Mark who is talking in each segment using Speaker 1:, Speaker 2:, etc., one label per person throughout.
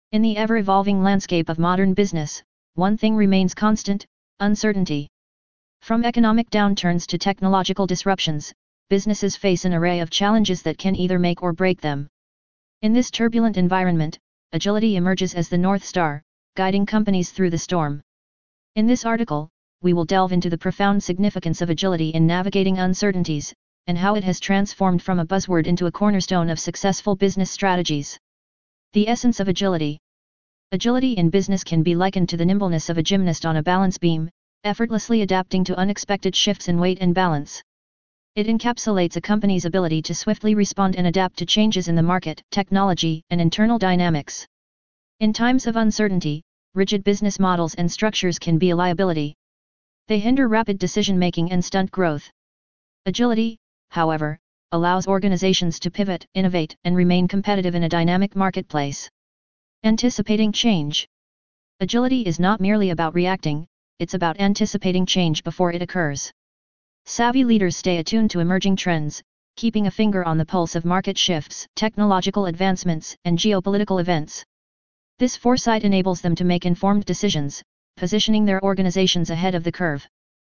Speaker 1: In the ever-evolving landscape of modern business, one thing remains constant: uncertainty. From economic downturns to technological disruptions, businesses face an array of challenges that can either make or break them. In this turbulent environment, agility emerges as the North Star, guiding companies through the storm. In this article, we will delve into the profound significance of agility in navigating uncertainties, and how it has transformed from a buzzword into a cornerstone of successful business strategies. The essence of agility. Agility in business can be likened to the nimbleness of a gymnast on a balance beam, effortlessly adapting to unexpected shifts in weight and balance. It encapsulates a company's ability to swiftly respond and adapt to changes in the market, technology, and internal dynamics. In times of uncertainty, rigid business models and structures can be a liability. They hinder rapid decision-making and stunt growth. Agility, however, allows organizations to pivot, innovate, and remain competitive in a dynamic marketplace. Anticipating change. Agility is not merely about reacting, it's about anticipating change before it occurs. Savvy leaders stay attuned to emerging trends, keeping a finger on the pulse of market shifts, technological advancements, and geopolitical events. This foresight enables them to make informed decisions, positioning their organizations ahead of the curve.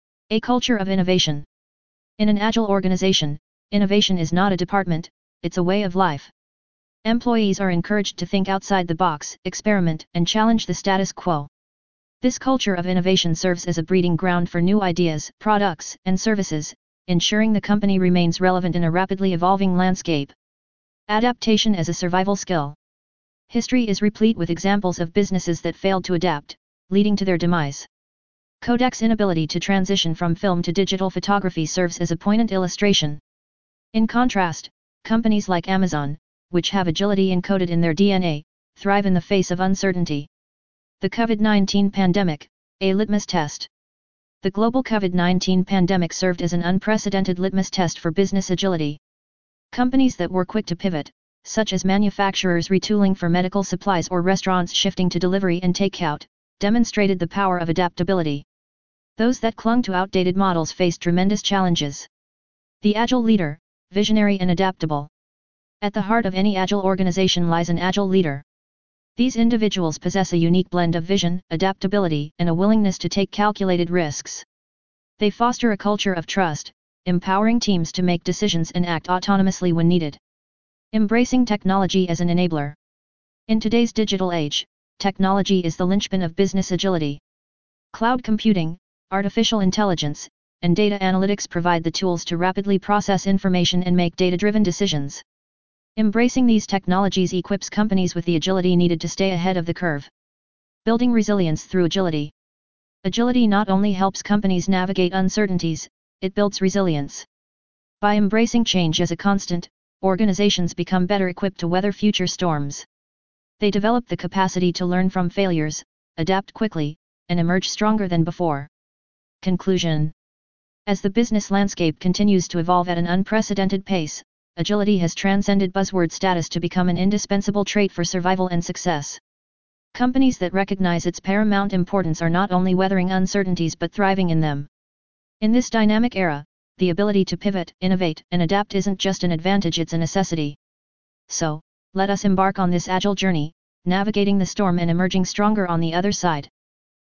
Speaker 1: A culture of innovation. In an agile organization, innovation is not a department, it's a way of life. Employees are encouraged to think outside the box, experiment, and challenge the status quo. This culture of innovation serves as a breeding ground for new ideas, products, and services, ensuring the company remains relevant in a rapidly evolving landscape. Adaptation as a survival skill. History is replete with examples of businesses that failed to adapt, leading to their demise. Kodak's inability to transition from film to digital photography serves as a poignant illustration. In contrast, companies like Amazon, which have agility encoded in their DNA, thrive in the face of uncertainty. The COVID-19 pandemic, a litmus test. The global COVID-19 pandemic served as an unprecedented litmus test for business agility. Companies that were quick to pivot, such as manufacturers retooling for medical supplies or restaurants shifting to delivery and takeout, demonstrated the power of adaptability. Those that clung to outdated models faced tremendous challenges. The agile leader, visionary and adaptable. At the heart of any agile organization lies an agile leader. These individuals possess a unique blend of vision, adaptability, and a willingness to take calculated risks. They foster a culture of trust, empowering teams to make decisions and act autonomously when needed. Embracing technology as an enabler. In today's digital age, technology is the linchpin of business agility. Cloud computing, artificial intelligence, and data analytics provide the tools to rapidly process information and make data-driven decisions. Embracing these technologies equips companies with the agility needed to stay ahead of the curve. Building resilience through agility. Agility not only helps companies navigate uncertainties, it builds resilience. By embracing change as a constant, organizations become better equipped to weather future storms. They develop the capacity to learn from failures, adapt quickly, and emerge stronger than before. Conclusion. As the business landscape continues to evolve at an unprecedented pace, agility has transcended buzzword status to become an indispensable trait for survival and success. Companies that recognize its paramount importance are not only weathering uncertainties but thriving in them. In this dynamic era, the ability to pivot, innovate, and adapt isn't just an advantage, it's a necessity. So, let us embark on this agile journey, navigating the storm and emerging stronger on the other side.